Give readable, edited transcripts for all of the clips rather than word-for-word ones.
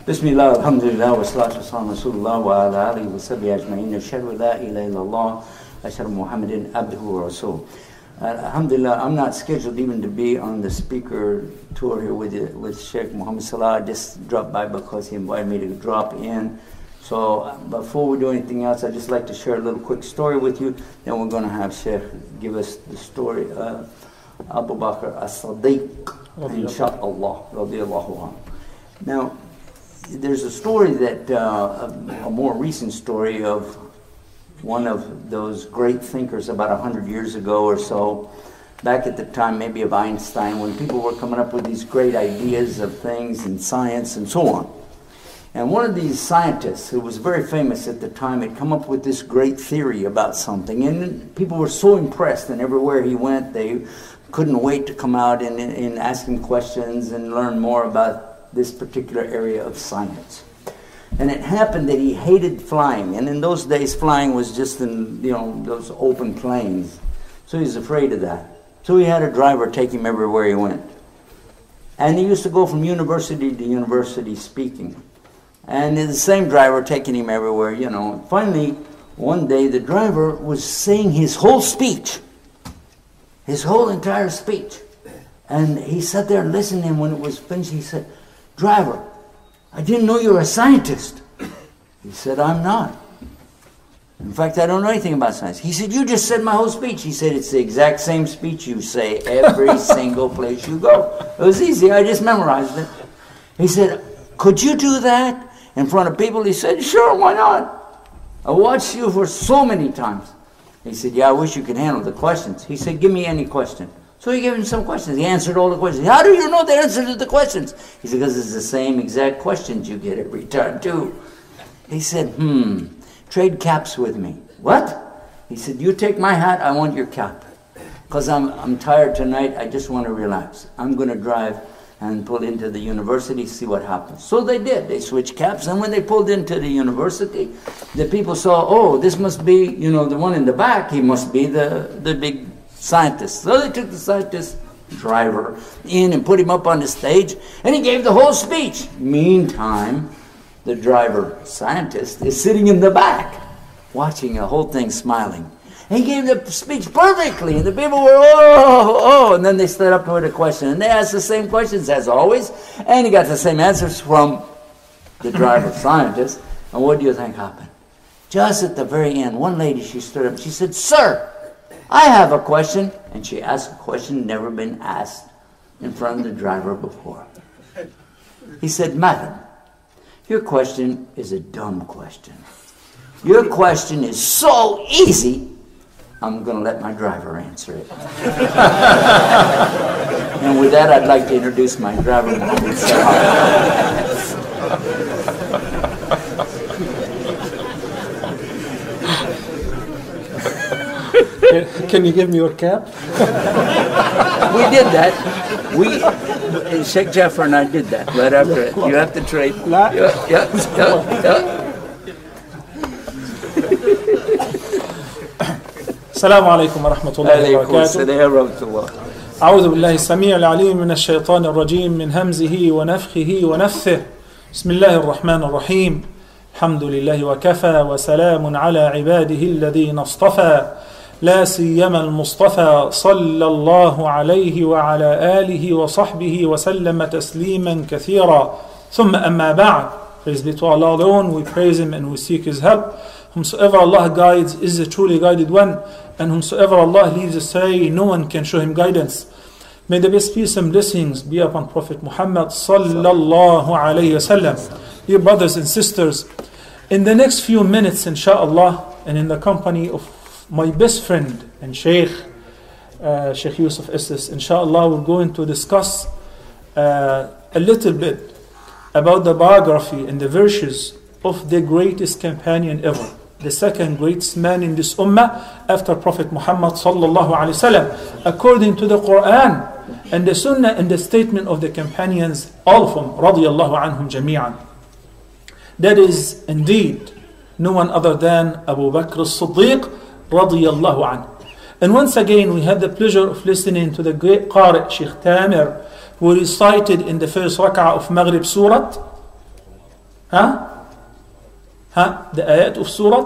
Bismillah, alhamdulillah, wa salatu wa salam rasulullah wa ala alihi wa sahbihi ajma'in. Ashhadu la ilaha illallah, ashhadu Muhammadin abduhu wa rasul. Alhamdulillah, I'm not scheduled even to be on the speaker tour here with Sheikh Muhammad Salah. I just dropped by because he invited me to drop in. So before we do anything else, I'd just like to share a little quick story with you. Then we're going to have Sheikh give us the story of Abu Bakr as-Siddiq, inshaAllah, radiyallahu anhu. Now, there's a story that, a more recent story of one of those great thinkers about 100 years ago or so, back at the time maybe of Einstein, when people were coming up with these great ideas of things in science and so on. And one of these scientists, who was very famous at the time, had come up with this great theory about something. And people were so impressed, and everywhere he went, they couldn't wait to come out and ask him questions and learn more about this particular area of science. And it happened that he hated flying. And in those days, flying was just in, those open planes. So he was afraid of that. So he had a driver take him everywhere he went. And he used to go from university to university speaking. And the same driver taking him everywhere, Finally, one day, the driver was saying his whole speech. His whole entire speech. And he sat there and listened, and when it was finished, he said, "Driver, I didn't know you were a scientist." He said, "I'm not. In fact, I don't know anything about science." He said, "You just said my whole speech." He said, "It's the exact same speech you say every single place you go." It was easy. I just memorized it. He said, "Could you do that in front of people?" He said, "Sure, why not? I watched you for so many times." He said, "Yeah, I wish you could handle the questions." He said, "Give me any question." So he gave him some questions. He answered all the questions. "How do you know the answer to the questions?" He said, "Because it's the same exact questions you get every time, too." He said, "Trade caps with me." "What?" He said, "You take my hat, I want your cap. Because I'm tired tonight, I just want to relax. I'm going to drive and pull into the university, see what happens." So they did. They switched caps, and when they pulled into the university, the people saw, "Oh, this must be, the one in the back, he must be the big scientist." So they took the scientist driver in and put him up on the stage, and he gave the whole speech. Meantime, the driver scientist is sitting in the back, watching the whole thing, smiling. And he gave the speech perfectly, and the people were, oh, and then they stood up with a question, and they asked the same questions as always, and he got the same answers from the driver scientist. And what do you think happened? Just at the very end, one lady, she stood up, she said, "Sir, I have a question." And she asked a question never been asked in front of the driver before. He said, "Madam, your question is a dumb question. Your question is so easy, I'm going to let my driver answer it." And with that, I'd like to introduce my driver, Muhammad Salah. Can you give me your cap? We did that. Sheikh Jafar and I did that right after it. You have to trade. Yeah. السلام عليكم ورحمة الله وبركاته. أعوذ بالله السميع العليم من الشيطان الرجيم من همزه ونفخه ونفثه. بسم الله الرحمن الرحيم. الحمد لله وكفى وسلام على عباده الذين اصطفى لا سيما المصطفى صلى الله عليه وعلى آله وصحبه وسلم تسليما كثيرا ثم أما بعد. Praise be to Allah alone, we praise Him and we seek His help. Whomsoever Allah guides is the truly guided one, and whomsoever Allah leaves astray, no one can show him guidance. May the best peace and blessings be upon Prophet Muhammad sallallahu alayhi wasallam. Dear brothers and sisters, in the next few minutes, inshaAllah, and in the company of my best friend and Sheikh Yusuf Estes, inshaAllah, we're going to discuss a little bit about the biography and the virtues of the greatest companion ever, the second greatest man in this ummah after Prophet Muhammad sallallahu alaihi wasallam, according to the Quran and the Sunnah and the statement of the companions, all of them, radiyallahu anhum jami'an. That is indeed no one other than Abu Bakr as-Siddiq radiyallahu anhu. And once again, we had the pleasure of listening to the great Qari Sheikh Tamir, who recited in the first rak'ah of Maghrib Surah The ayat of surah?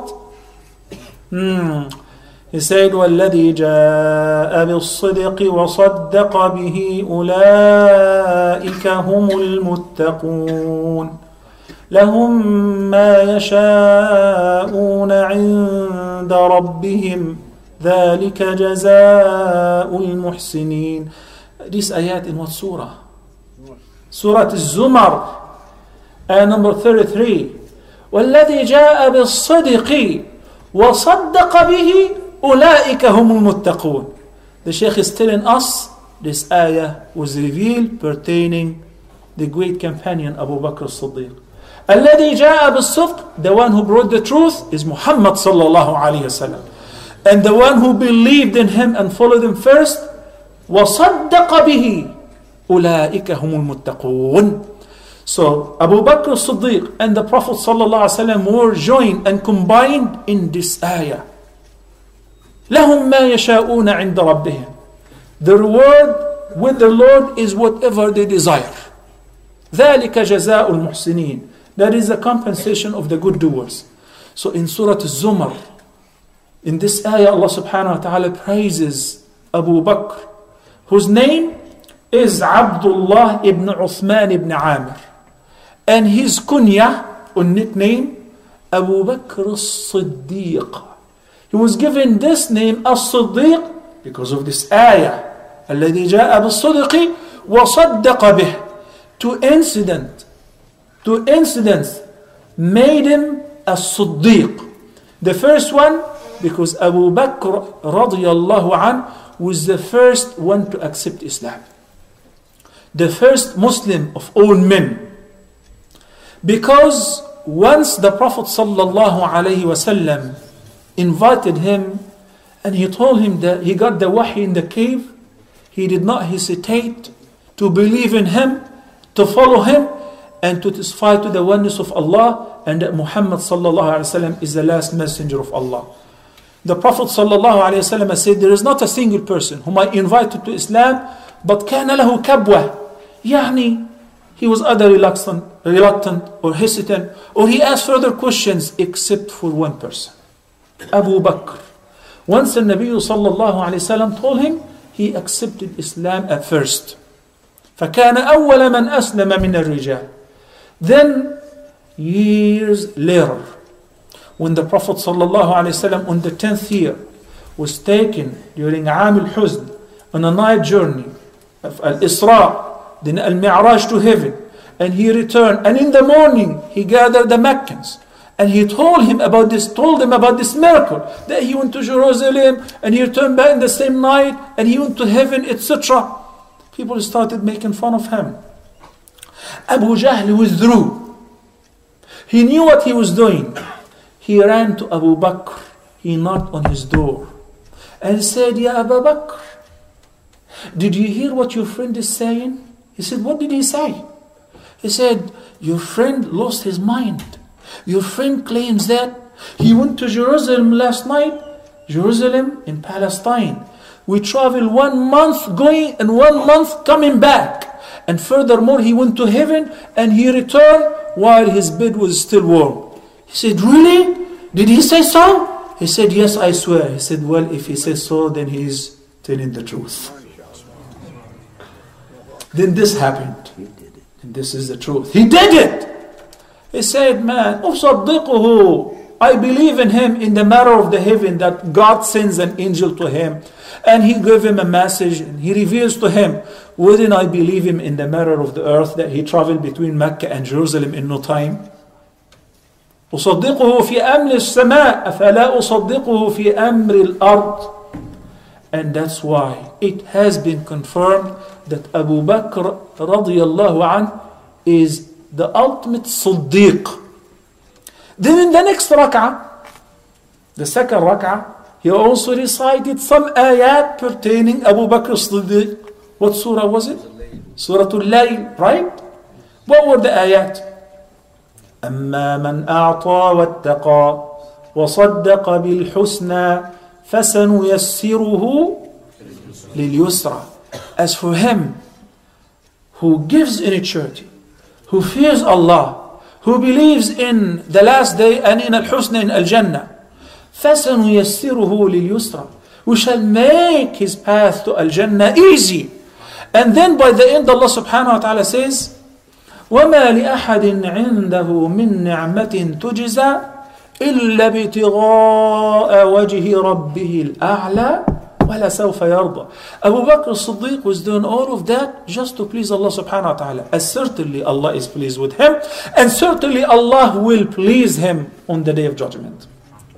He said, وَالَّذِي جَاءَ بِالصِّدْقِ وَصَدَّقَ بِهِ أُولَٰئِكَ هُمُ الْمُتَّقُونَ لَهُم مَّا يَشَاءُونَ عِندَ رَبِّهِمْ ذَلِكَ جَزَاءُ الْمُحْسِنِينَ. This ayat in what surah? Surah Al-Zumar, ayah number 33. وَالَّذِي جَاءَ بِالصِّدْقِ وَصَدَّقَ بِهِ أُولَٰئِكَ هُمُ الْمُتَّقُونَ. The Shaykh is telling us this ayah was revealed pertaining the great companion Abu Bakr as-Siddiq. الَّذِي جَاءَ بِالصِّدْقِ, the one who brought the truth is Muhammad sallallahu alayhi wa sallam. And the one who believed in him and followed him first, وَصَدَّقَ بِهِ أُولَٰئِكَ هُمُ الْمُتَّقُونَ. So Abu Bakr as-Siddiq and the Prophet sallallahu alaihi wasallam were joined and combined in this ayah. لَهُمْ مَا يَشَاءُونَ عِنْدَ رَبِّهِمْ. The reward with the Lord is whatever they desire. ذَلِكَ جَزَاءُ الْمُحْسِنِينَ. That is the compensation of the good doers. So in Surah Al-Zumar, in this ayah, Allah subhanahu wa ta'ala praises Abu Bakr, whose name is Abdullah ibn Uthman ibn Amir. And his kunya, or nickname, Abu Bakr as-Siddiq. He was given this name as-Siddiq because of this ayah. الَّذِي جَاءَ بِالصِّدْقِ وَصَدَّقَ بِهِ. Two incidents made him as-Siddiq. The first one, because Abu Bakr radiyallahu anhu was the first one to accept Islam. The first Muslim of all men. Because once the Prophet sallallahu alaihi wasallam invited him and he told him that he got the wahy in the cave, he did not hesitate to believe in him, to follow him, and to testify to the oneness of Allah and that Muhammad sallallahu alaihi wasallam is the last messenger of Allah. The Prophet sallallahu alaihi wasallam said, there is not a single person whom I invited to Islam, but كان له كبوة. يعني he was either reluctant or hesitant, or he asked further questions, except for one person, Abu Bakr. Once the Nabi sallallahu alayhi wasallam told him, he accepted Islam at first. فكان أول من أسلم من الرجال. Then years later, when the Prophet sallallahu alayhi wasallam on the 10th year was taken during Aam al-Huzn on a night journey of Al-Isra, then Al-Mi'raj to heaven, and he returned, and in the morning he gathered the Meccans and he told them about this miracle, that he went to Jerusalem and he returned back in the same night and he went to heaven, etc. People started making fun of him. Abu Jahl withdrew. He knew what he was doing. He ran to Abu Bakr. He knocked on his door and said, Ya Abu Bakr, did you hear what your friend is saying? He said, what did he say? He said, your friend lost his mind. Your friend claims that he went to Jerusalem last night, Jerusalem in Palestine. We traveled 1 month going and 1 month coming back. And furthermore, he went to heaven and he returned while his bed was still warm. He said, really? Did he say so? He said, yes, I swear. He said, well, if he says so, then he's telling the truth. Then this happened. And this is the truth. He did it. He said, man, أُصَدِّقُهُ, I believe in him in the matter of the heaven, that God sends an angel to him and he gave him a message and he reveals to him. Wouldn't I believe him in the matter of the earth, that he traveled between Mecca and Jerusalem in no time? أُصَدِّقُهُ فِي أَمْرِ السَّمَاءِ أَفَلَا أُصَدِّقُهُ فِي أَمْرِ الْأَرْضِ. And that's why it has been confirmed that Abu Bakr radiyallahu anh is the ultimate Siddiq. Then in the next rak'ah, the second rak'ah, he also recited some ayat pertaining Abu Bakr Siddiq. What surah was it? Surah Al-Layl, right? What were the ayat? أَمَّا مَنْ أَعْطَى وَاتَّقَى وَصَدَّقَ بِالْحُسْنَى فَسَنُيَسِّرُهُ لِلْيُسْرَى. As for him who gives in charity, who fears Allah, who believes in the last day and in al-husna, in al-jannah, فَسَنُيَسِّرُهُ لِلْيُسْرَى, we shall make his path to al-jannah easy. And then by the end Allah subhanahu wa ta'ala says, وَمَا لِأَحَدٍ عِنْدَهُ مِنْ نِعْمَةٍ تُجْزَى إِلَّا ابْتِغَاءَ وَجْهِ رَبِّهِ الْأَعْلَى وَلَسَوْفَ يَرْضَى. Abu Bakr as-Siddiq was doing all of that just to please Allah subhanahu wa ta'ala. As certainly Allah is pleased with him, and certainly Allah will please him on the day of judgment.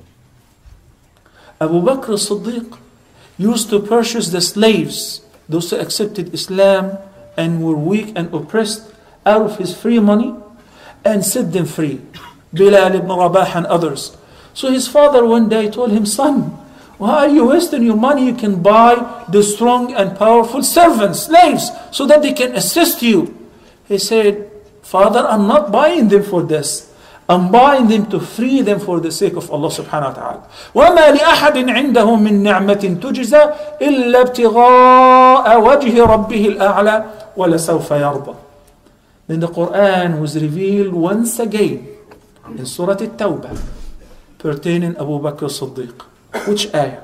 Abu Bakr as-Siddiq used to purchase the slaves, those who accepted Islam and were weak and oppressed, out of his free money and set them free. Bilal ibn Rabah and others. So his father one day told him, son, why are you wasting your money? You can buy the strong and powerful servants, slaves, so that they can assist you. He said, Father, I'm not buying them for this. I'm buying them to free them for the sake of Allah subhanahu wa ta'ala. وَمَا لِأَحَدٍ عِنْدَهُ مِنْ نِعْمَةٍ تُجْزَى إِلَّا ابْتِغَاءَ وَجْهِ رَبِّهِ الْأَعْلَى وَلَسَوْفَ يَرْضَى. Then the Quran was revealed once again in Surah At-Tawbah pertaining Abu Bakr as-Siddiq. Which ayah?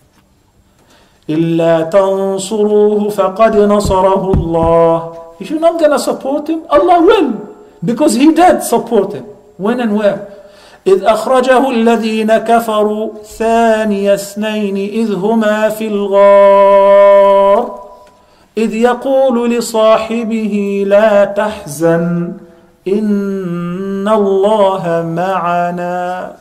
إِلَّا تَنْصُرُوهُ فَقَدْ نَصَرَهُ اللَّهُ. If you're not going to support him, Allah will. Because he did support him. When and where? إِذْ أَخْرَجَهُ الَّذِينَ كَفَرُوا ثَانِيَ اثْنَيْنِ إِذْ هُمَا فِي الْغَارِ إِذْ يَقُولُ لِصَاحِبِهِ لَا تَحْزَنْ إِنَّ اللَّهَ مَعَنَا.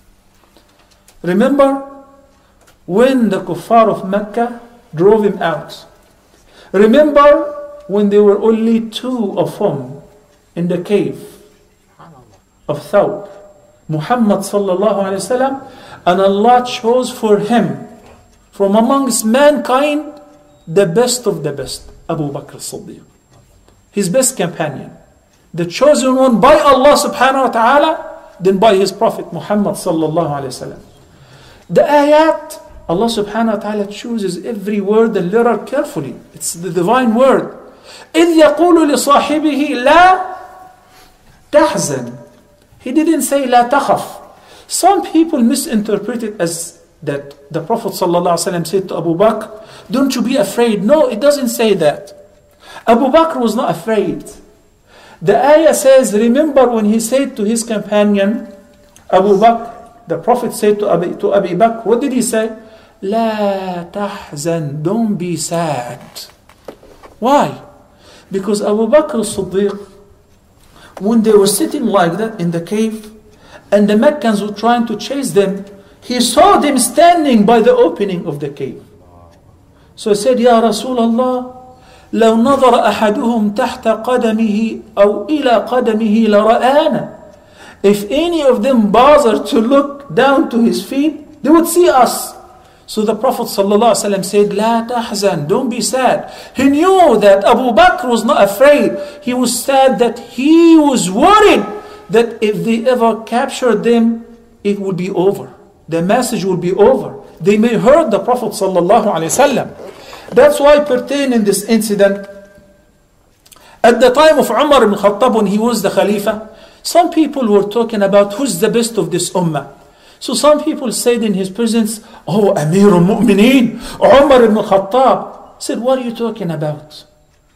Remember when the kuffar of Mecca drove him out. Remember when there were only two of them in the cave of Thawb, Muhammad sallallahu alayhi wasallam, and Allah chose for him from amongst mankind the best of the best, Abu Bakr as-Siddiq, his best companion, the chosen one by Allah subhanahu wa ta'ala, then by his Prophet Muhammad sallallahu alayhi wasallam. The ayat, Allah subhanahu wa ta'ala chooses every word and letter carefully. It's the divine word. إِذْ يَقُولُ لِصَاحِبِهِ لَا تَحْزَنْ. He didn't say لَا تَخَفْ. Some people misinterpret it as that the Prophet sallallahu alaihi wasallam said to Abu Bakr, don't you be afraid. No, it doesn't say that. Abu Bakr was not afraid. The ayah says, remember when he said to his companion, Abu Bakr, the Prophet said to Abi Bakr, what did he say? La tahzan, don't be sad. Why? Because Abu Bakr as-Siddiq, when they were sitting like that in the cave, and the Meccans were trying to chase them, he saw them standing by the opening of the cave. So he said, Ya Rasulullah, لو نظر أحدهم تحت قدمه أو إلى قدمه لرآنا. If any of them bothered to look down to his feet, they would see us. So the Prophet ﷺ said, لا تحزن, don't be sad. He knew that Abu Bakr was not afraid. He was sad that he was worried that if they ever captured them, it would be over. The message would be over. They may hurt the Prophet ﷺ. That's why pertaining this incident, at the time of Umar ibn Khattab, when he was the Khalifa, some people were talking about who's the best of this ummah. So some people said in his presence, oh, Amir al-Mu'mineen, Umar ibn Khattab. Said, what are you talking about?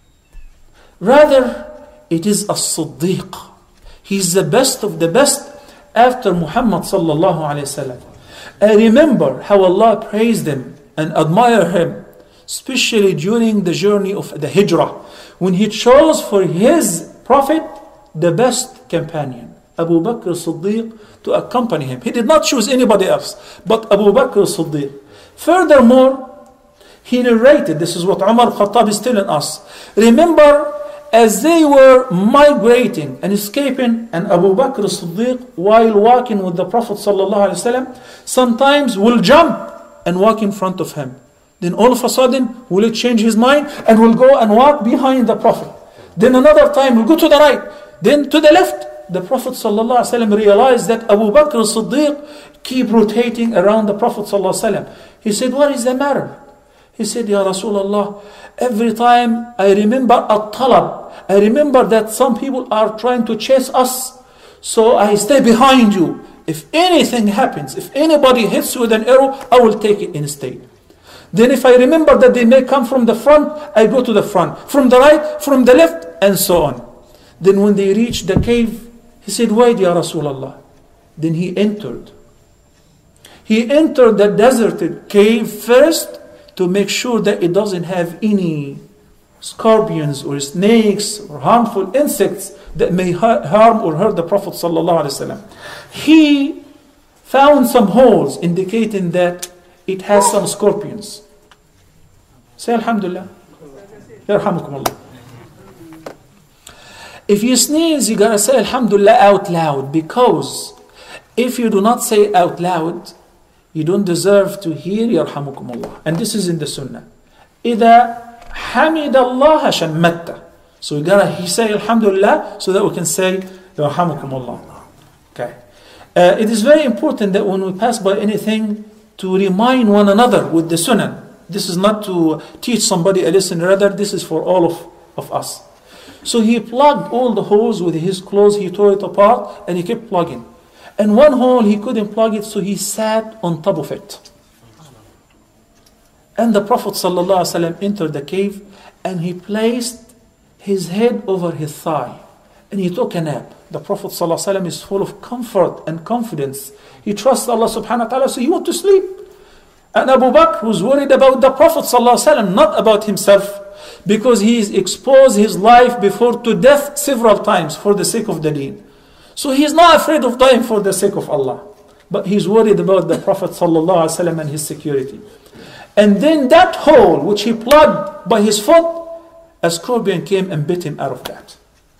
Rather, it is as-Siddiq. He's the best of the best after Muhammad sallallahu alayhi wasallam. I remember how Allah praised him and admired him, especially during the journey of the Hijrah, when he chose for his Prophet the best companion, Abu Bakr as-Siddiq, to accompany him. He did not choose anybody else, but Abu Bakr as-Siddiq. Furthermore, he narrated, this is what Umar Khattab is telling us. Remember, as they were migrating and escaping, and Abu Bakr as-Siddiq, while walking with the Prophet ﷺ, sometimes will jump and walk in front of him. Then all of a sudden, will it change his mind and will go and walk behind the Prophet. Then another time, will go to the right, then to the left. The Prophet ﷺ realized that Abu Bakr as-Siddiq keep rotating around the Prophet ﷺ. He said, what is the matter? He said, Ya Rasulullah, every time I remember at-talab, I remember that some people are trying to chase us. So I stay behind you. If anything happens, if anybody hits you with an arrow, I will take it instead. Then if I remember that they may come from the front, I go to the front. From the right, from the left, and so on. Then when they reached the cave, he said, wait, Ya Rasulullah. Then he entered. He entered the deserted cave first to make sure that it doesn't have any scorpions or snakes or harmful insects that may harm or hurt the Prophet ﷺ. He found some holes indicating that it has some scorpions. Say Alhamdulillah. Yarhamukumullah. If you sneeze, you gotta say Alhamdulillah out loud, because if you do not say it out loud, you don't deserve to hear Yarhamukumullah. And this is in the Sunnah. إِذَا حَمِدَ اللَّهَ شَمَّتَّ. So we gotta say Alhamdulillah so that we can say Yarhamukumullah. Okay. It is very important that when we pass by anything, to remind one another with the Sunnah. This is not to teach somebody a lesson, rather this is for all of us. So he plugged all the holes with his clothes, he tore it apart, and he kept plugging. And one hole he couldn't plug it, so he sat on top of it. And the Prophet ﷺ entered the cave, and he placed his head over his thigh, and he took a nap. The Prophet ﷺ is full of comfort and confidence. He trusts Allah subhanahu wa ta'ala, so he went to sleep. And Abu Bakr was worried about the Prophet ﷺ, not about himself, because he exposed his life before to death several times for the sake of the deen. So he is not afraid of dying for the sake of Allah, but he's worried about the Prophet ﷺ and his security. And then that hole which he plugged by his foot, a scorpion came and bit him out of that.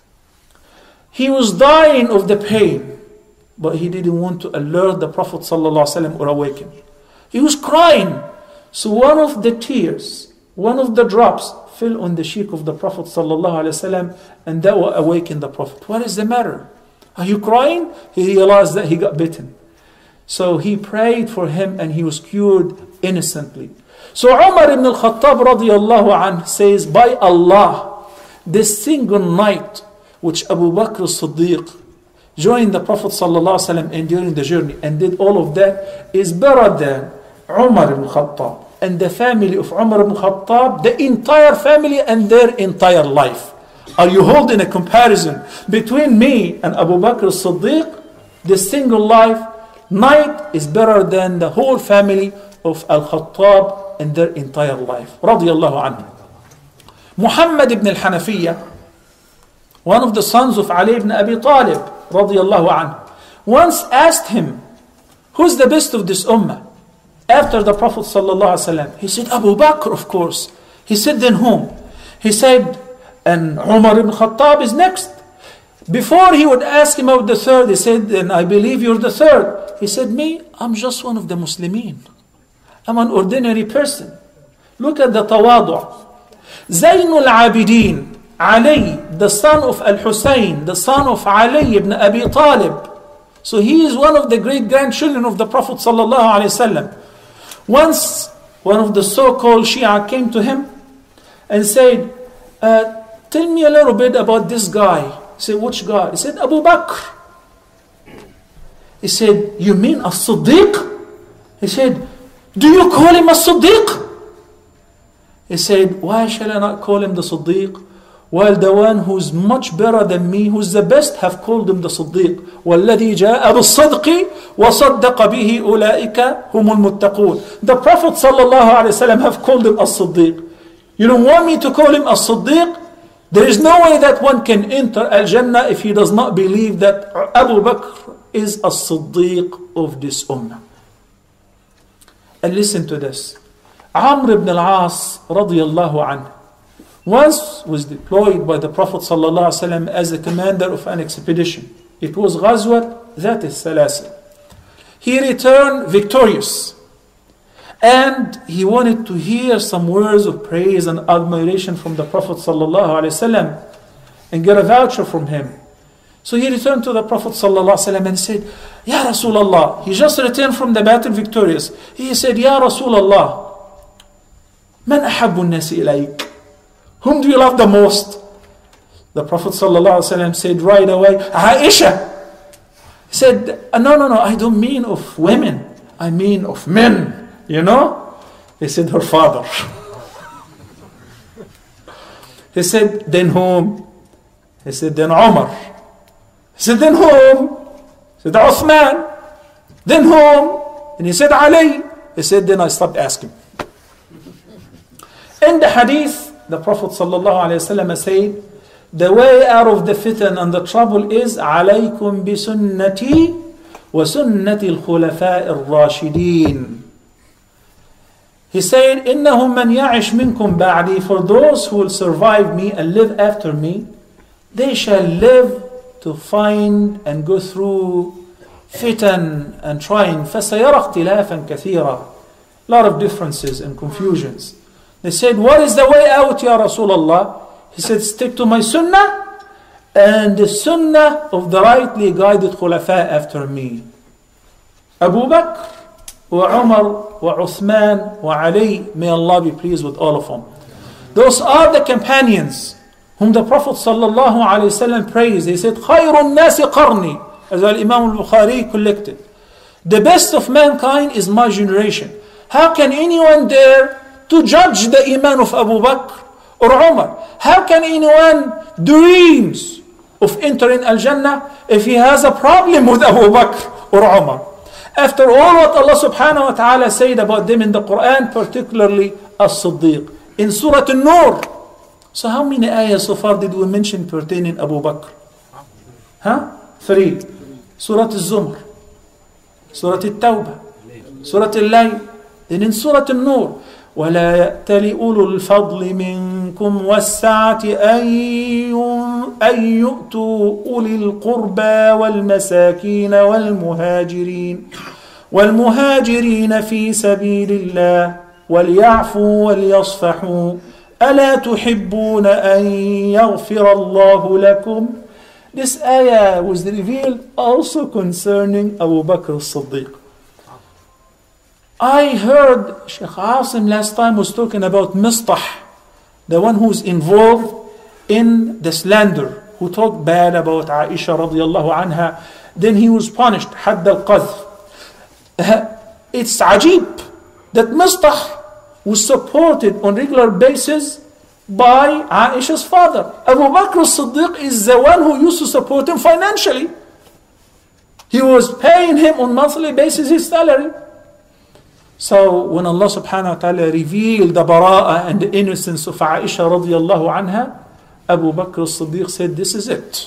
He was dying of the pain, but he didn't want to alert the Prophet ﷺ or awaken. He was crying. So one of the tears, one of the drops fell on the cheek of the Prophet ﷺ, and that will awaken the Prophet. What is the matter? Are you crying? He realized that he got bitten. So he prayed for him and he was cured innocently. So Umar ibn al-Khattab radiyallahu anhu says, by Allah, this single night which Abu Bakr as-Siddiq joined the Prophet ﷺ and during the journey and did all of that is better than Umar ibn Khattab and the family of Umar ibn Khattab, the entire family and their entire life. Are you holding a comparison between me and Abu Bakr as-Siddiq? This single life night is better than the whole family of Al-Khattab and their entire life. Radiyallahu anhu. Muhammad ibn al-Hanafiyyah, one of the sons of Ali ibn Abi Talib, radiyallahu anhu, once asked him, who's the best of this ummah after the Prophet sallallahu alaihi wasallam? He said, Abu Bakr, of course. He said, then whom? He said, and Umar ibn Khattab is next. Before he would ask him about the third, he said, and I believe you're the third. He said, me, I'm just one of the Muslimin. I'm an ordinary person. Look at the tawadu'. Zaynul Abidin, Ali, the son of Al-Husayn, the son of Ali ibn Abi Talib. So he is one of the great-grandchildren of the Prophet sallallahu alaihi wasallam. Once, one of the so-called Shia came to him and said, tell me a little bit about this guy. He said, which guy? He said, Abu Bakr. He said, you mean as-Siddiq? He said, do you call him as-Siddiq? He said, why shall I not call him the Siddiq? While the one who's much better than me, who's the best, have called him the Siddiq. وَالَّذِي جَاءَ بِالصَّدْقِ وَصَدَّقَ بِهِ أُولَٰئِكَ هُمُ الْمُتَّقُونَ. The Prophet ﷺ have called him as-Siddiq. You don't want me to call him as-Siddiq? There is no way that one can enter Al-Jannah if he does not believe that Abu Bakr is as-Siddiq of this ummah. And listen to this. Amr ibn al-As radiyallahu anhu once was deployed by the Prophet ﷺ as the commander of an expedition. It was Ghazwat Dhat al-Salasil. He returned victorious. And he wanted to hear some words of praise and admiration from the Prophet ﷺ and get a voucher from him. So he returned to the Prophet ﷺ and said, Ya Rasulullah, he just returned from the battle victorious. He said, Ya Rasulullah, Man ahabbu an-nasi ilayk? Whom do you love the most? The Prophet ﷺ said right away, Aisha. He said, no, I don't mean of women. I mean of men, you know? He said, her father. He said, then whom? He said, then Umar. He said, then whom? He said, Uthman. Then whom? And he said, Ali. He said, then I stopped asking. In the hadith, the Prophet ﷺ said, the way out of the fitan and the trouble is عليكم بسنتي وسنة الخلفاء الراشدين. He said, إنه من يعش منكم بعدي, for those who will survive me and live after me, they shall live to find and go through fitan and trying. فسيرى اختلافا كثيرا. A lot of differences and confusions. They said, what is the way out, Ya Rasulullah? He said, stick to my sunnah and the sunnah of the rightly guided khulafa after me. Abu Bakr, wa Umar, wa Uthman, wa Ali, may Allah be pleased with all of them. Those are the companions whom the Prophet ﷺ praised. He said, خَيْرُ النَّاسِ قَرْنِي, as Imam al-Bukhari collected. The best of mankind is my generation. How can anyone dare to judge the iman of Abu Bakr or Umar? How can anyone dreams of entering Al-Jannah if he has a problem with Abu Bakr or Umar? After all what Allah subhanahu wa ta'ala said about them in the Quran, particularly As-Siddiq, in Surah An-Nur. So how many ayahs so far did we mention pertaining Abu Bakr? 3. Surah Al-Zumr, Surah Al-Tawbah, Surah Al-Layl, then in Surah An-Nur. ولا يأتل أولو الفضل منكم والسعة أن يؤتوا أولي القربى والمساكين والمهاجرين في سبيل الله وليعفوا وليصفحوا ألا تحبون أن يغفر الله لكم. This ayah was revealed also concerning Abu Bakr as-Siddiq. I heard Sheikh Asim last time was talking about Mistah, the one who's involved in the slander, who talked bad about Aisha radiallahu anha. Then he was punished, Hadd al-Qadh. It's ajib that Mistah was supported on regular basis by Aisha's father. Abu Bakr as-Siddiq is the one who used to support him financially. He was paying him on monthly basis his salary. So when Allah subhanahu wa ta'ala revealed the bara'ah and the innocence of Aisha radiallahu anha, Abu Bakr as-Siddiq said, this is it.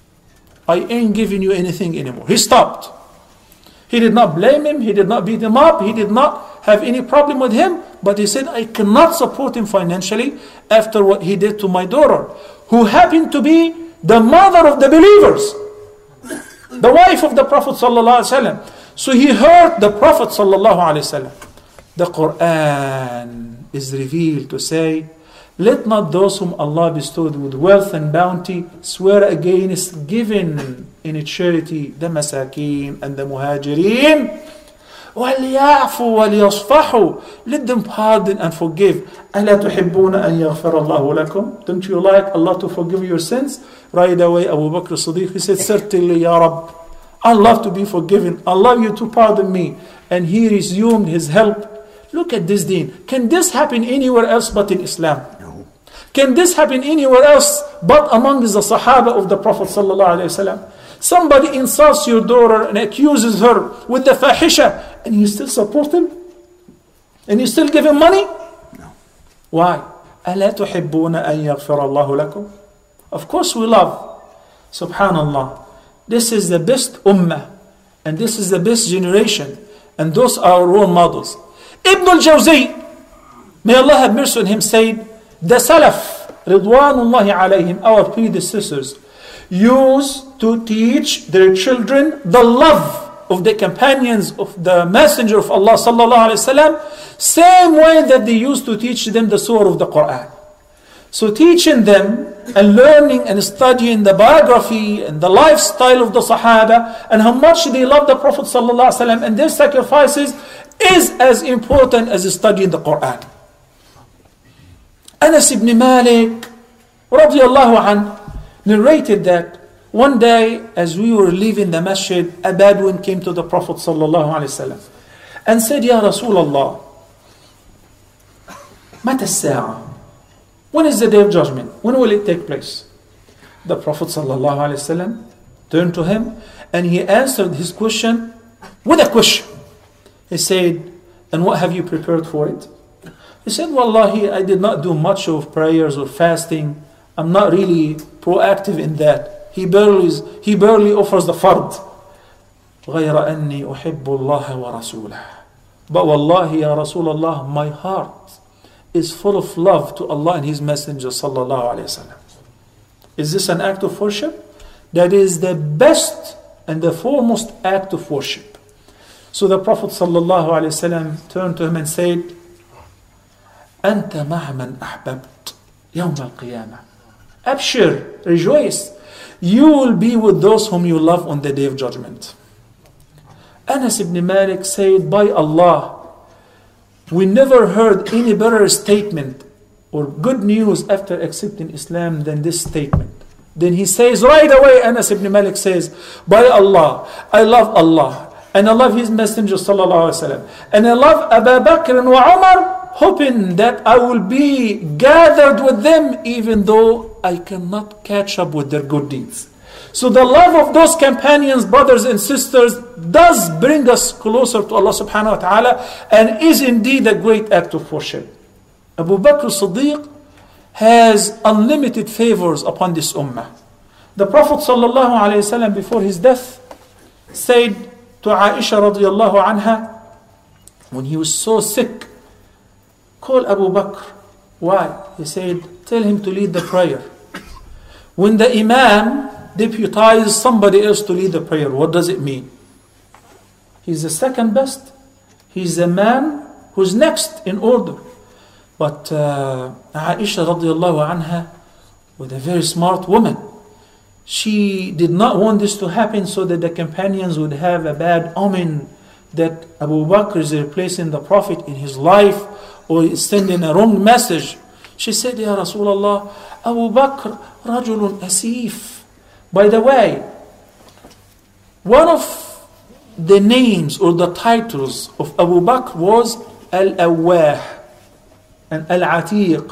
I ain't giving you anything anymore. He stopped. He did not blame him. He did not beat him up. He did not have any problem with him. But he said, I cannot support him financially after what he did to my daughter, who happened to be the mother of the believers, the wife of the Prophet sallallahu alaihi wasallam. So he heard the Prophet sallallahu alaihi wasallam. The Quran is revealed to say, let not those whom Allah bestowed with wealth and bounty swear against giving in charity the masakeen and the muhajirin. وَلْيَعْفُوا وَلْيَصْفَحُوا. Let them pardon and forgive. أَلَا تُحِبُّونَ أَنْ يَغْفِرَ اللَّهُ لَكُمْ. Don't you like Allah to forgive your sins? Right away Abu Bakr as-Siddiq, he said, certainly Ya Rabb, I love to be forgiven. I love you to pardon me. And he resumed his help. Look at this deen. Can this happen anywhere else but in Islam? No. Can this happen anywhere else but among the Sahaba of the Prophet sallallahu alaihi wasallam? Somebody insults your daughter and accuses her with the fahisha, and you still support him? And you still give him money? No. Why? أَلَا تُحِبُّونَ أَن يَغْفِرَ اللَّهُ لَكُمْ. Of course we love. Subhanallah. This is the best ummah, and this is the best generation, and those are our role models. Ibn al-Jawzi, may Allah have mercy on him, said, the Salaf, Ridwanullahi alayhim, our predecessors, used to teach their children the love of the companions of the Messenger of Allah sallallahu alayhi wasallam, same way that they used to teach them the surah of the Quran. So teaching them and learning and studying the biography and the lifestyle of the Sahaba and how much they love the Prophet ﷺ and their sacrifices is as important as studying the Quran. Anas ibn Malik radiallahu anhu narrated that One day, as we were leaving the masjid, a Bedouin came to the Prophet ﷺ and said, Ya Rasulullah, متى الساعة? When is the day of judgment? When will it take place? The Prophet ﷺ turned to him and he answered his question with a question. He said, and what have you prepared for it? He said, Wallahi, I did not do much of prayers or fasting. I'm not really proactive in that. He barely offers the fard. غير أني أحب الله ورسوله. But wallahi, ya Rasulullah, my heart is full of love to Allah and His Messenger sallallahu alayhi wasallam. Is this an act of worship? That is the best and the foremost act of worship. So the Prophet sallallahu alayhi wasallam turned to him and said, أنت مع من أحببت يوم القيامة. Abshir, rejoice. You will be with those whom you love on the day of judgment. Anas ibn Malik said, by Allah, we never heard any better statement or good news after accepting Islam than this statement. Then he says right away, Anas ibn Malik says, by Allah, I love Allah and I love His Messenger sallallahu alaihi wasallam, and I love Abu Bakr and Umar, hoping that I will be gathered with them even though I cannot catch up with their good deeds. So the love of those companions, brothers and sisters, does bring us closer to Allah subhanahu wa ta'ala and is indeed a great act of worship. Abu Bakr Siddiq has unlimited favors upon this ummah. The Prophet sallallahu alayhi wasallam before his death said to Aisha radiallahu anha, when he was so sick, call Abu Bakr. Why? He said, tell him to lead the prayer. When the Imam deputizes somebody else to lead the prayer, what does it mean? He's the second best. He's the man who's next in order. But Aisha radiallahu anha, with a very smart woman, she did not want this to happen so that the companions would have a bad omen that Abu Bakr is replacing the Prophet in his life or is sending a wrong message. She said, Ya Rasulullah, Abu Bakr rajulun asif. By the way, one of the names or the titles of Abu Bakr was Al-Awwah and Al-Atiq.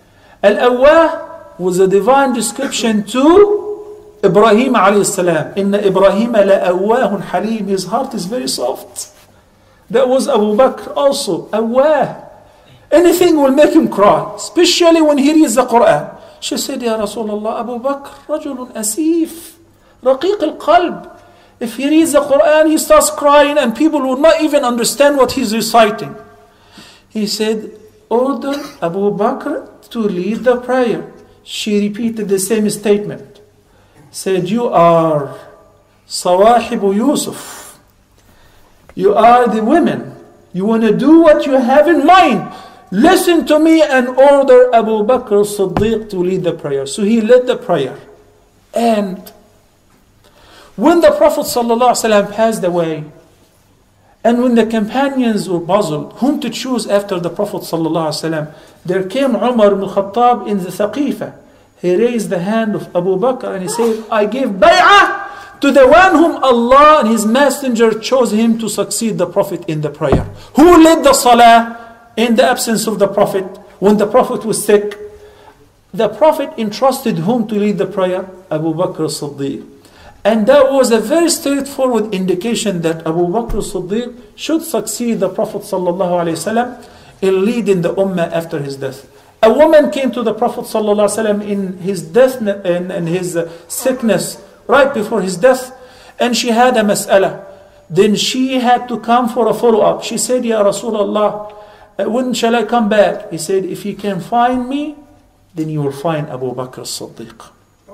Al-Awwah was a divine description to Ibrahim alayhi salam. Inna Ibrahim la-awwahun halim. His heart is very soft. That was Abu Bakr also. Awwah. Anything will make him cry, especially when he reads the Quran. She said, Ya Rasulullah, Abu Bakr rajulun asif, raqiq al-qalb. If he reads the Quran, he starts crying and people will not even understand what he's reciting. He said, order Abu Bakr to lead the prayer. She repeated the same statement. Said, you are Sawahibu Yusuf. You are the women. You want to do what you have in mind. Listen to me and order Abu Bakr Siddiq to lead the prayer. So he led the prayer. And when the Prophet ﷺ passed away, and when the companions were puzzled whom to choose after the Prophet ﷺ, there came Umar ibn Khattab in the Thaqifah. He raised the hand of Abu Bakr and he said, I give bay'ah to the one whom Allah and His Messenger chose him to succeed the Prophet in the prayer. Who led the salah in the absence of the Prophet when the Prophet was sick? The Prophet entrusted whom to lead the prayer? Abu Bakr Siddiq. And that was a very straightforward indication that Abu Bakr Siddiq should succeed the Prophet ﷺ in leading the ummah after his death. A woman came to the Prophet ﷺ in his death, in his sickness, right before his death, and she had a mas'ala. Then she had to come for a follow-up. She said, Ya Rasulullah, when shall I come back? He said, if you can find me, then you will find Abu Bakr Siddiq.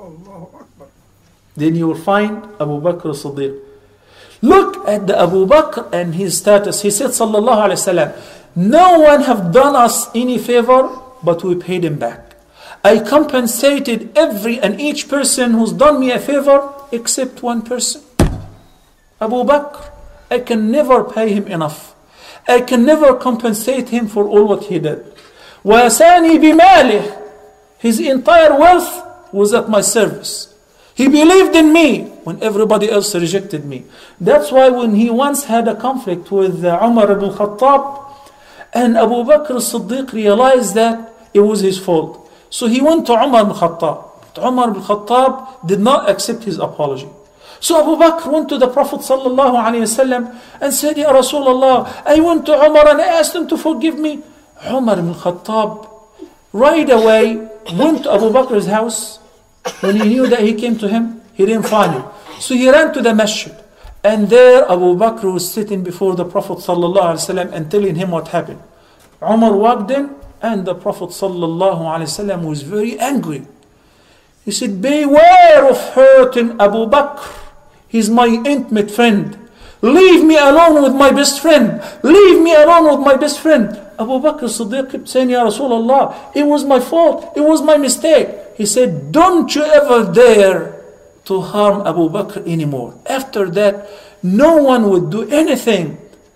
Then you will find Abu Bakr Siddiq. Look at the Abu Bakr and his status. He said, sallallahu alayhi wasallam, no one have done us any favor, but we paid him back. I compensated every and each person who's done me a favor, except one person. Abu Bakr, I can never pay him enough. I can never compensate him for all what he did. وَيَسَانِي بِمَالِهِ. His entire wealth was at my service. He believed in me when everybody else rejected me. That's why when he once had a conflict with Umar ibn Khattab, and Abu Bakr as-Siddiq realized that it was his fault. So he went to Umar ibn Khattab. But Umar ibn Khattab did not accept his apology. So Abu Bakr went to the Prophet sallallahu alaihi wasallam and said, Ya Rasulullah, I went to Umar and I asked him to forgive me. Umar ibn Khattab right away went to Abu Bakr's house. When he knew that he came to him, he didn't find him. So he ran to the masjid. And there Abu Bakr was sitting before the Prophet sallallahu alaihi wasallam and telling him what happened. Umar walked in and the Prophet sallallahu alaihi wasallam was very angry. He said, beware of hurting Abu Bakr. He's my intimate friend. Leave me alone with my best friend. Leave me alone with my best friend. Abu Bakr Siddiq kept saying, Ya Rasulullah, it was my fault. It was my mistake. He said, don't you ever dare to harm Abu Bakr anymore. After that, no one would do anything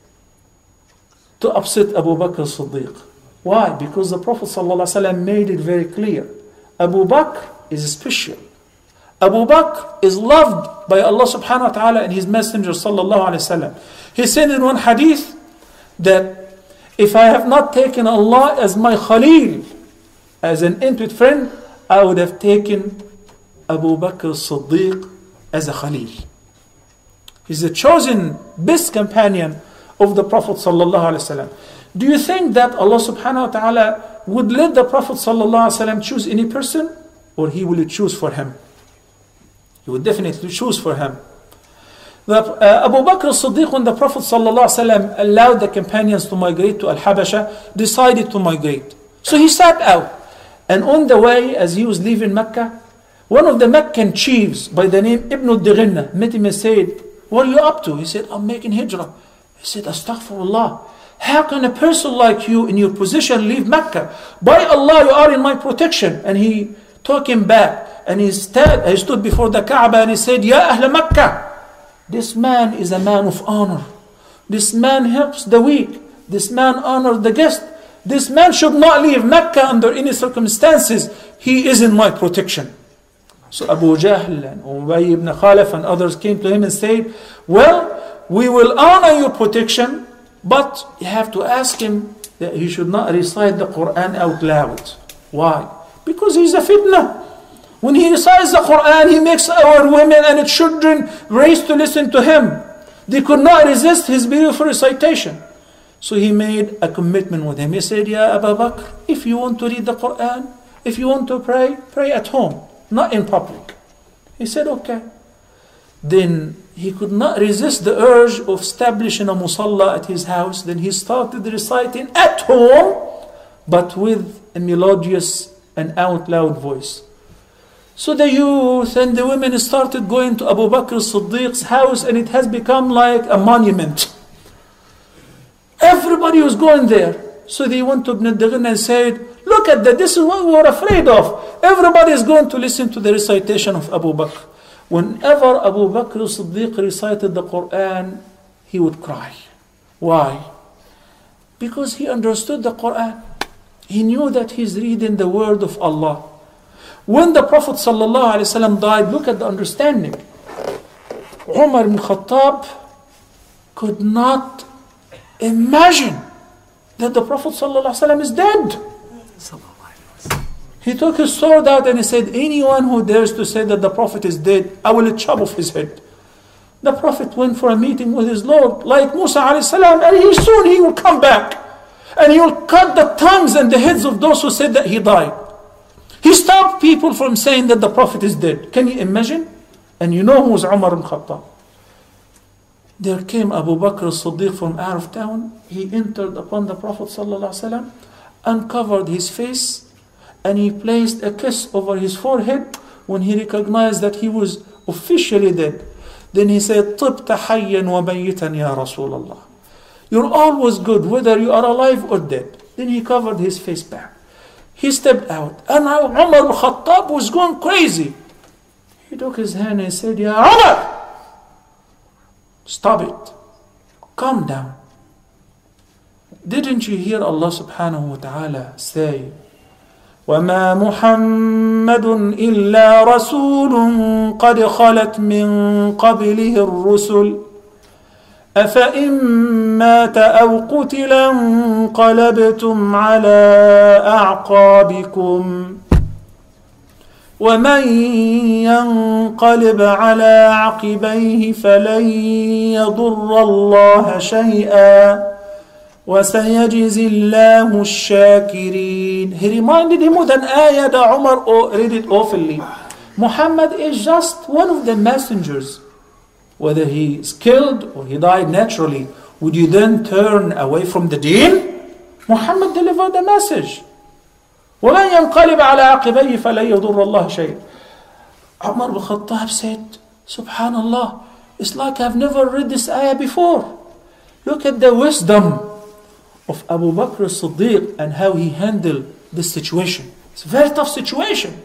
to upset Abu Bakr Siddiq. Why? Because the Prophet ﷺ made it very clear. Abu Bakr is special. Abu Bakr is loved by Allah subhanahu wa ta'ala and His Messenger sallallahu alayhi wa sallam. He said in one hadith that if I have not taken Allah as my Khalil, as an intimate friend, I would have taken Abu Bakr as-Siddiq as a Khalil. He's the chosen best companion of the Prophet sallallahu alaihi wasallam. Do you think that Allah subhanahu wa ta'ala would let the Prophet sallallahu alaihi wasallam choose any person, or He will choose for him? He would definitely choose for him. Abu Bakr as-Siddiq, when the Prophet sallallahu alaihi wasallam allowed the companions to migrate to Al-Habasha, decided to migrate. So he sat out. And on the way, as he was leaving Mecca, one of the Meccan chiefs by the name Ibn al-Dighinna met him and said, what are you up to? He said, I'm making hijrah. He said, Astaghfirullah. How can a person like you in your position leave Mecca? By Allah, you are in my protection. And he took him back. And he stood before the Kaaba and he said, Ya Ahl Mecca, this man is a man of honor. This man helps the weak. This man honors the guest. This man should not leave Mecca under any circumstances. He is in my protection. So Abu Jahl and Ubay ibn Khalaf and others came to him and said, well, we will honor your protection, but you have to ask him that he should not recite the Quran out loud. Why? Because he's a fitna. When he recites the Quran, he makes our women and children race to listen to him. They could not resist his beautiful recitation. So he made a commitment with him. He said, Ya Abu Bakr, if you want to read the Quran, if you want to pray, pray at home, not in public. He said, okay. Then he could not resist the urge of establishing a musalla at his house. Then he started reciting at home, but with a melodious and out loud voice. So the youth and the women started going to Abu Bakr as-Siddiq's house, and it has become like a monument. Everybody was going there. So they went to Ibn al-Dighinna and said, look at that, this is what we were afraid of. Everybody is going to listen to the recitation of Abu Bakr. Whenever Abu Bakr as-Siddiq recited the Quran, he would cry. Why? Because he understood the Quran. He knew that he's reading the word of Allah. When the Prophet ﷺ died, look at the understanding. Umar ibn Khattab could not imagine that the Prophet ﷺ is dead. He took his sword out and he said, anyone who dares to say that the Prophet is dead, I will chop off his head. The Prophet went for a meeting with his Lord, like Musa ﷺ, and soon he will come back. And he will cut the tongues and the heads of those who said that he died. He stopped people from saying that the Prophet is dead. Can you imagine? And you know who was Umar ibn Khattab. There came Abu Bakr as-Siddiq from out of town. He entered upon the Prophet ﷺ, uncovered his face, and he placed a kiss over his forehead when he recognized that he was officially dead. Then he said, طِبْتَ حَيًّا وَمَيِّتًا يَا رَسُولَ اللَّهِ. You're always good, whether you are alive or dead. Then he covered his face back. He stepped out. And now Umar ibn Khattab was going crazy. He took his hand and said, Ya Umar, stop it. Calm down. Didn't you hear Allah subhanahu wa ta'ala say, وما محمد إلا رسول قد خلت من قبله الرسل أفإن مات أو قتل انقلبتم على أعقابكم ومن ينقلب على عقبيه فلن يضر الله شيئا وسيجزي الله الشاكرين. He reminded him with an ayah that Umar read it oftenly. Muhammad is just one of the messengers. Whether he is killed or he died naturally, would you then turn away from the deen? Muhammad delivered the message. وَمَنْ يَنْقَلِبْ عَلَىٰ عَقِبَيْهِ فَلَنْ يَضُرَّ اللَّهَ شَيْئًا. Umar ibn Khattab said, Subhanallah, it's like I've never read this ayah before. Look at the wisdom of Abu Bakr as-Siddiq and how he handled this situation. It's a very tough situation.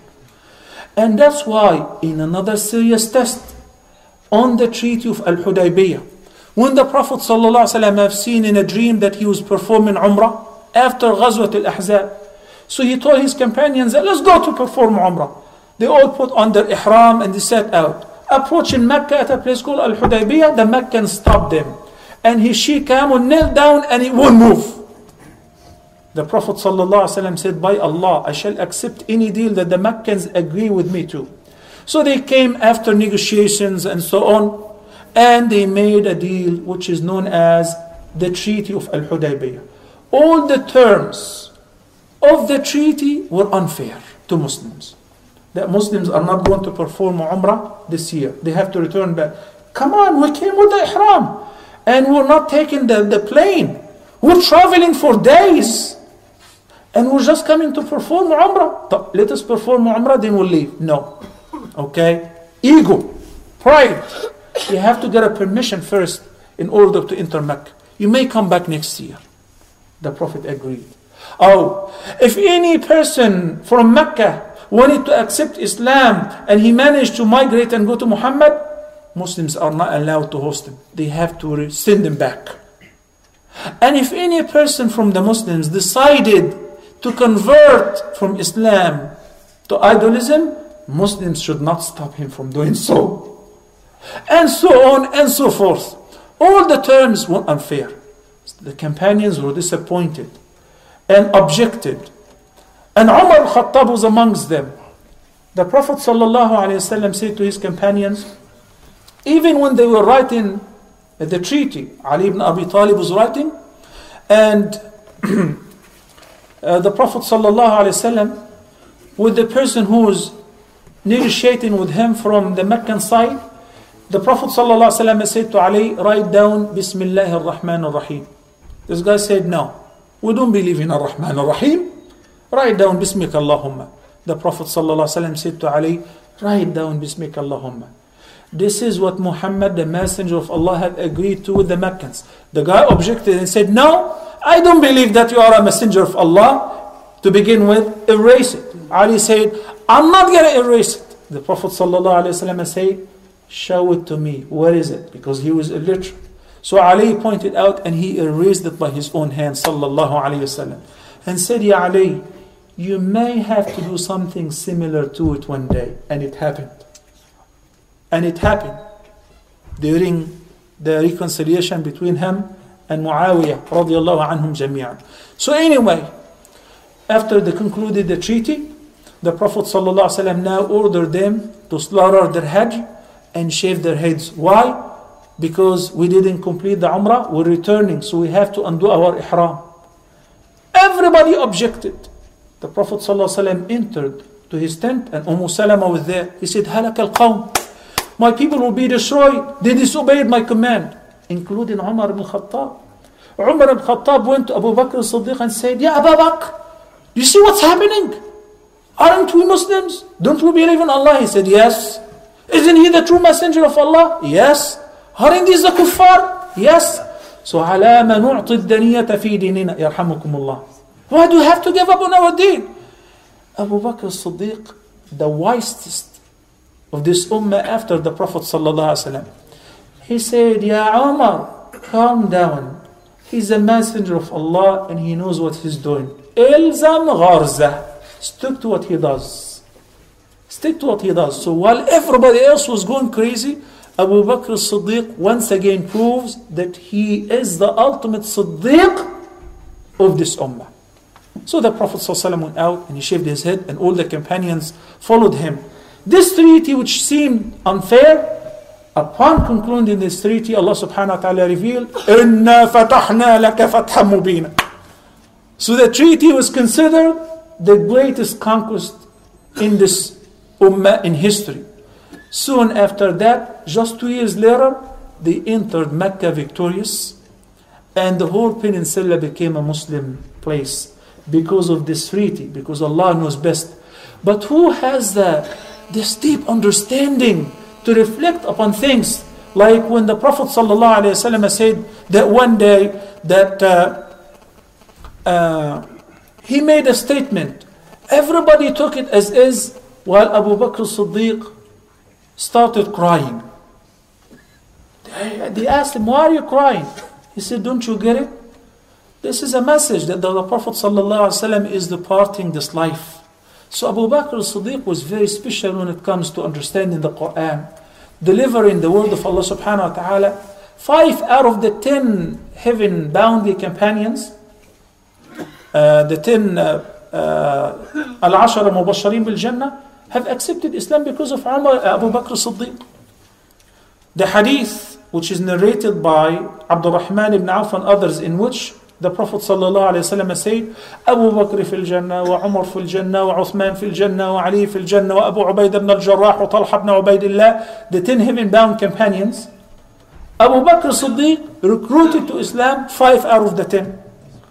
And that's why in another serious test on the Treaty of Al-Hudaybiyah, when the Prophet ﷺ have seen in a dream that he was performing Umrah after Ghazwat al-Ahzab. So he told his companions, let's go to perform Umrah. They all put on their ihram and they set out. Approaching Mecca at a place called Al-Hudaybiyah, the Meccans stopped them. And his she-camel knelt down and it won't move. The Prophet ﷺ said, by Allah, I shall accept any deal that the Meccans agree with me to. So they came after negotiations and so on, and they made a deal which is known as the Treaty of Al-Hudaybiyah. All the terms of the treaty were unfair to Muslims. That Muslims are not going to perform Umrah this year. They have to return back. Come on, we came with the ihram. And we're not taking the plane. We're traveling for days. And we're just coming to perform Umrah. Let us perform Umrah, then we'll leave. No. Okay? Ego. Pride. You have to get a permission first in order to enter Mecca. You may come back next year. The Prophet agreed. Oh, if any person from Mecca wanted to accept Islam and he managed to migrate and go to Muhammad, Muslims are not allowed to host him. They have to send him back. And if any person from the Muslims decided to convert from Islam to idolism, Muslims should not stop him from doing so. And so on and so forth. All the terms were unfair. The companions were disappointed and objected. And Umar al-Khattab was amongst them. The Prophet ﷺ said to his companions, even when they were writing the treaty, Ali ibn Abi Talib was writing, and the Prophet ﷺ, with the person who was negotiating with him from the Meccan side, the Prophet ﷺ said to Ali, write down Bismillah ar-Rahman ar-Rahim. This guy said, no, we don't believe in ar-Rahman ar-Rahim. Write down Bismika Allahumma. The Prophet ﷺ said to Ali, write down Bismika Allahumma. This is what Muhammad, the messenger of Allah, had agreed to with the Meccans. The guy objected and said, no, I don't believe that you are a messenger of Allah. To begin with, erase it. Ali said, I'm not going to erase it. The Prophet ﷺ said, show it to me. Where is it? Because he was illiterate. So Ali pointed out and he erased it by his own hand, sallallahu alayhi wasallam, and said, Ya Ali, you may have to do something similar to it one day. And it happened. And it happened during the reconciliation between him and Muawiyah radiallahu anhum jami'an. So anyway, after they concluded the treaty, the Prophet ﷺ now ordered them to slaughter their hajj and shave their heads. Why? Because we didn't complete the Umrah, we're returning, so we have to undo our ihram. Everybody objected. The Prophet ﷺ entered to his tent and Salama was there. He said, Halak al-qawm. My people will be destroyed. They disobeyed my command, including Umar ibn Khattab. Umar ibn Khattab went to Abu Bakr as-Siddiq and said, Ya Abu Bakr, do you see what's happening? Aren't we Muslims? Don't we believe in Allah? He said, yes. Isn't he the true messenger of Allah? Yes. Aren't these the kuffar? Yes. So, عَلَى مَا نُعْطِ الدَّنِيَّةَ فِي دِينِنَا يَرْحَمُكُمُ اللَّهِ. Why do you have to give up on our deen? Abu Bakr as-Siddiq, the wisest of this ummah after the Prophet ﷺ, he said, Ya Umar, calm down. He's a messenger of Allah and he knows what he's doing. Ilzam gharzah. stick to what he does. Stick to what he does. So while everybody else was going crazy, Abu Bakr as-Siddiq once again proves that he is the ultimate Siddiq of this ummah. So the Prophet ﷺ went out and he shaved his head and all the companions followed him. This treaty which seemed unfair, upon concluding this treaty, Allah subhanahu wa ta'ala revealed, إِنَّا فَتَحْنَا لَكَ فَتْحًا مُبِينًا. So the treaty was considered the greatest conquest in this ummah in history. Soon after that, just 2 years later, they entered Mecca victorious, and the whole peninsula became a Muslim place because of this treaty, because Allah knows best. But who has this deep understanding to reflect upon things? Like when the Prophet ﷺ said that one day that he made a statement. Everybody took it as is, while Abu Bakr as-Siddiq started crying. They asked him, why are you crying? He said, don't you get it? This is a message that the Prophet ﷺ is departing this life. So Abu Bakr as-Siddiq was very special when it comes to understanding the Quran, delivering the word of Allah subhanahu wa ta'ala. 5 out of the 10 heaven-boundly companions, the 10 al-ashara mubasharin bil-Jannah, have accepted Islam because of Abu Bakr as-Siddiq. The hadith, which is narrated by Abdul Rahman ibn Auf and others, in which the Prophet ﷺ said, Abu Bakr fil Jannah, wa Umar fil Jannah, wa Uthman fil Jannah, wa Ali fil Jannah, wa Abu Ubaid ibn al-Jarrah, wa Talha ibn Ubaidillah, the 10 heaven-bound companions. Abu Bakr as-Siddiq recruited to Islam 5 out of the 10.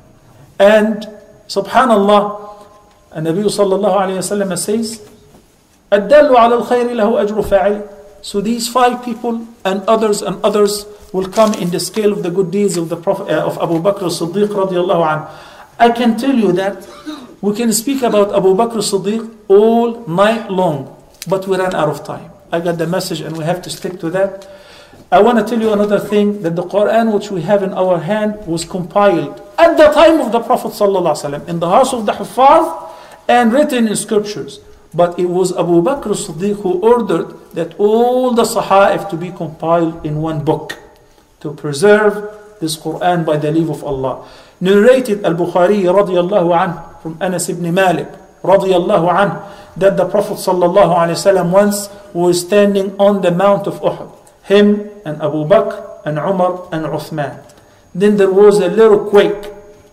And subhanallah, Nabi sallallahu alayhi wa sallam says, الدل على الخير له أجر فاعل. So these 5 people and others will come in the scale of the good deeds of the Prophet of Abu Bakr as-Siddiq radiyallahu anhu. I can tell you that we can speak about Abu Bakr as-Siddiq all night long, but we ran out of time. I got the message and we have to stick to that. I want to tell you another thing, that the Quran which we have in our hand was compiled at the time of the Prophet sallallahu alaihi wasallam in the house of the Huffaz and written in scriptures. But it was Abu Bakr as-Siddiq who ordered that all the Sahaif to be compiled in one book to preserve this Quran by the leave of Allah. Narrated Al-Bukhari radiyallahu anhu from Anas ibn Malik radiyallahu anhu that the Prophet sallallahu alaihi wasallam once was standing on the Mount of Uhud. Him and Abu Bakr and Umar and Uthman. Then there was a little quake.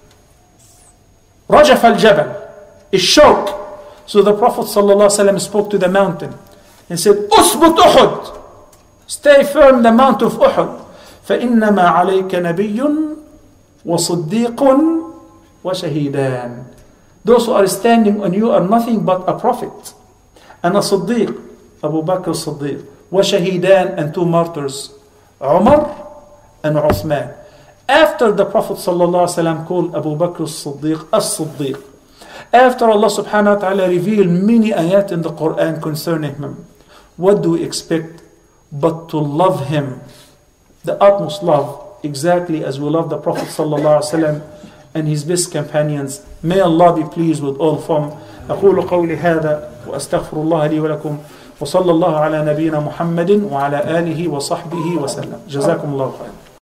Rajaf al-Jabal. It shook. So the Prophet ﷺ spoke to the mountain and said, Usbut Uhud, stay firm the mount of Uhud. فَإِنَّمَا عَلَيْكَ نَبِيٌّ وَصِدِّيقٌ وَشَهِيدًا. Those who are standing on you are nothing but a prophet and a Siddiq, Abu Bakr as-Siddiq, وَشَهِيدًا, and 2 martyrs, Umar and Uthman. After the Prophet ﷺ called Abu Bakr as-Siddiq as-Siddiq, after Allah subhanahu wa ta'ala revealed many ayat in the Quran concerning him, what do we expect but to love him, the utmost love, exactly as we love the Prophet sallallahu alaihi wasallam and his best companions. May Allah be pleased with all of them. أقول قولي هذا وأستغفر الله لي ولكم وصلى الله على نبينا محمد وعلى آله وصحبه وسلم. جزاكم الله خيرا.